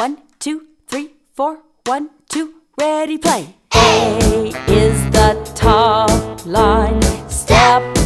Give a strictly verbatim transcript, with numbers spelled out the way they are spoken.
One, two, three, four. One, two, ready, play. A is the top line. Step